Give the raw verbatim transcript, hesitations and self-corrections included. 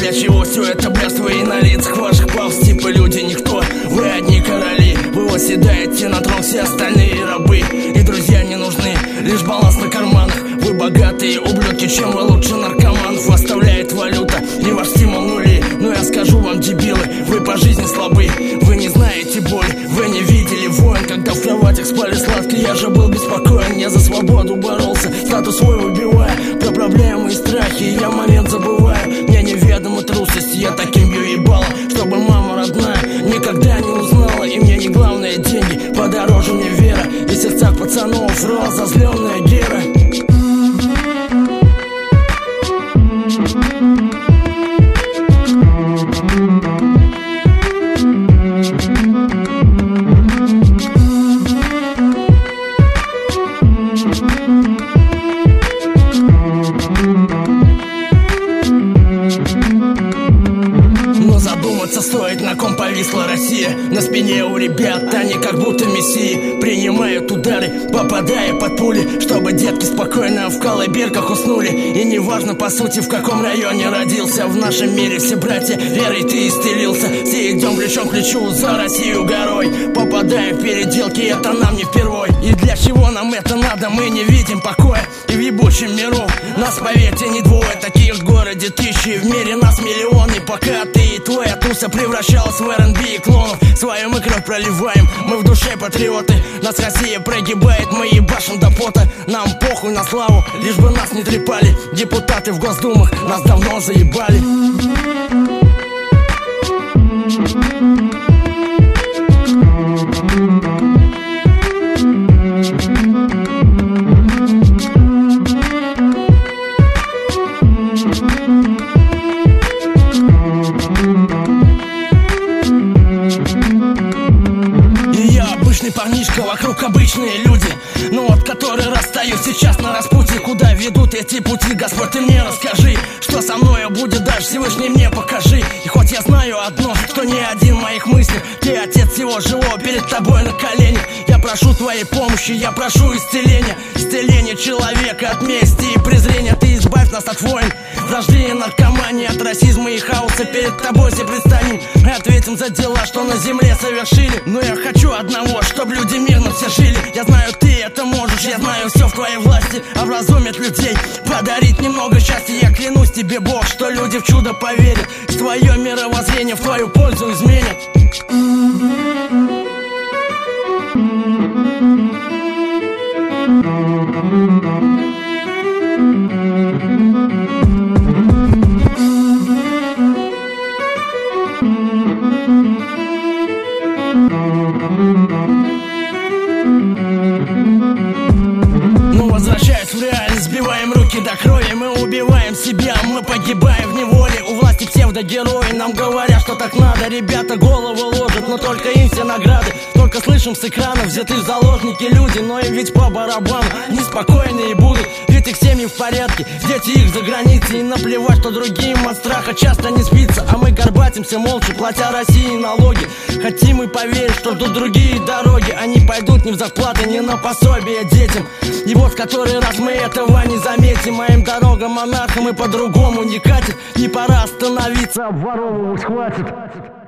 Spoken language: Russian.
для чего все это блядство и на лицах ваших пафос? Типа люди никто, вы одни короли. Вы восседаете на трон, все остальные рабы. И друзья не нужны, лишь баланс на карманах. Вы богатые ублюдки, чем вы лучше наркоманов. Оставляет валюта и ваш стимул нули. Но я скажу вам, дебилы, вы по жизни слабы. Вы не знаете боль, вы не видели войн. Когда в кроватях спали сладко, я же был беспокоен. Я за свободу боролся, статус свой выбивая. Про проблемы и страхи я в момент забываю. Мне неведома трусость, я таким бью ебало, чтобы мама родная никогда не узнала. И мне не главное деньги, подороже мне вера. И в сердцах пацанов разозленная Гера. Задуматься стоит, на ком повисла Россия. На спине у ребят они как будто мессии. Принимают удары, попадая под пули, чтобы детки спокойно в колыбельках уснули. И неважно по сути в каком районе родился. В нашем мире все братья, верой ты исцелился. Все идем плечом к плечу за Россию горой. Попадаем в переделки, это нам не впервой. И для чего нам это надо, мы не видим покоя. И в ебучем миру нас, поверьте, не двое. Таких в городе тысячи, в мире нас миллионы. Пока ты и твоя туса превращалась в эр энд би и клонов. Свою мы кровь проливаем, мы в душе патриоты. Нас Россия прогибает, мы ебашим до пота. Нам похуй на славу, лишь бы нас не трепали. Депутаты в Госдумах нас давно заебали. Парнишка, вокруг обычные люди, но вот которые расстают сейчас на распутье. Куда ведут эти пути, Господь, ты мне расскажи. Что со мною будет дальше, Всевышний мне покажи. И хоть я знаю одно, что ни один в моих мыслях ты отец всего живого перед тобой на коленях. Я прошу твоей помощи, я прошу исцеления. Исцеления человека от мести и презрения. Ты избавь нас от войн, вражды и наркомании, от расизма и хаоса. Перед тобой все предстанем и ответим за дела, что на земле совершили. Но я хочу одного, чтобы люди мирно все жили. Я знаю, ты это можешь, я знаю, все в твоей власти. Образумить людей, подарить немного счастья. Я клянусь тебе, Бог, что люди в чудо поверят. И твое мировоззрение в твою пользу изменят. Ну, возвращаясь в реальность, сбиваем руки до крови. Мы убиваем себя, мы погибаем в неволе. У власти псевдогерои нам говорят, что так надо. Ребята головы ложат, но только им все награды. Только слышим с экранов, взяты в заложники люди. Но им ведь по барабану, неспокойные будут. Ведь их семьи в порядке, дети их за границей. И наплевать, что другим от страха часто не спится. А мы горбатимся молча, платя России налоги. Хотим и поверить, что ждут другие дороги. Они пойдут не в зарплаты, не на пособие детям. И вот в который раз мы этого не заметим. Моим дорогам монархам и по-другому не катит. Не пора остановиться, обворовывать хватит.